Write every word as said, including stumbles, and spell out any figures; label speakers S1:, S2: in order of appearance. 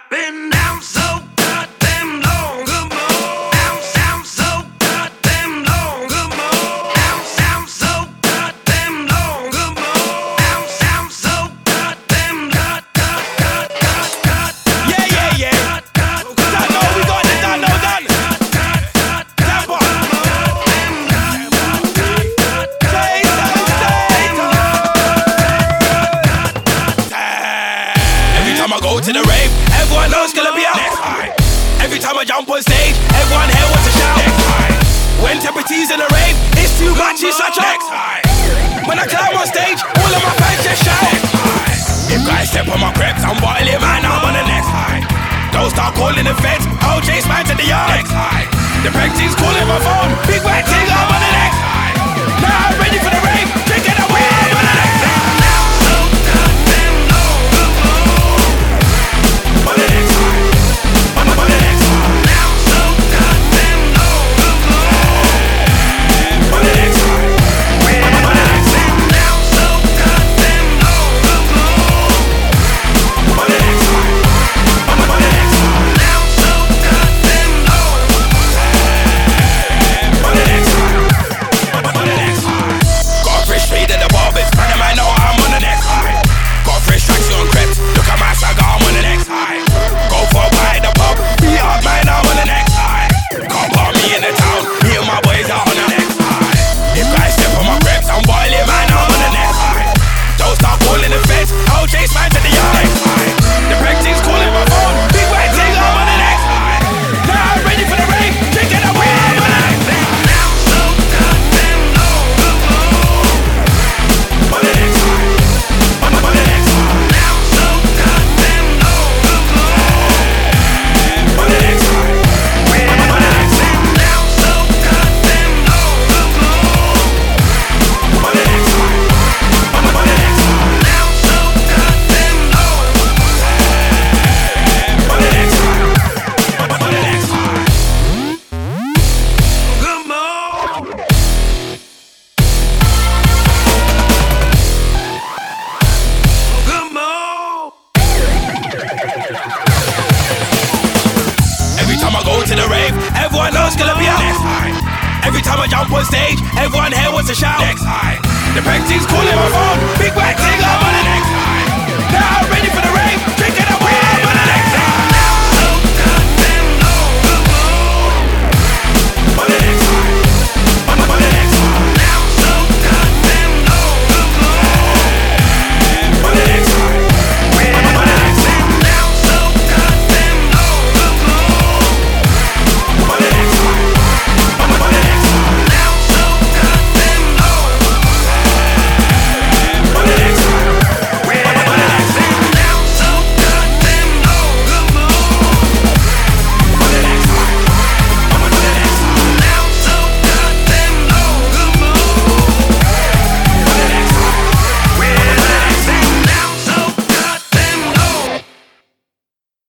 S1: Been down so goddamn long, come on. Down, down so goddamn long, come on. Down, down so goddamn long, come on. Down, down so goddamn, god, god, god, god, god.
S2: Yeah, yeah, yeah. Done, no, we got it, done, no, done. That one. Say, say, say. Every time I go to the rave, everyone knows gonna be a next high. Every time I jump on stage, everyone here wants to shout next high. When Temper T's in the rave, it's too much, it's such a next high. When I climb on stage, all of my fans just shout next high. If guys step on my creps, I'm boiling, man, I'm on the next high. Don't start calling the feds, I'll chase man to the yard next high. The peg team's calling my phone, big white thing, I'm on the next high. Now I'm ready for the rave, drinking away, I'm on the next high. Everyone knows gonna be a next high. Every time I jump on stage, everyone here wants to shout next high. The peg team's calling my phone, big white thing, I'm on the next high. Now I'm ready for the rave.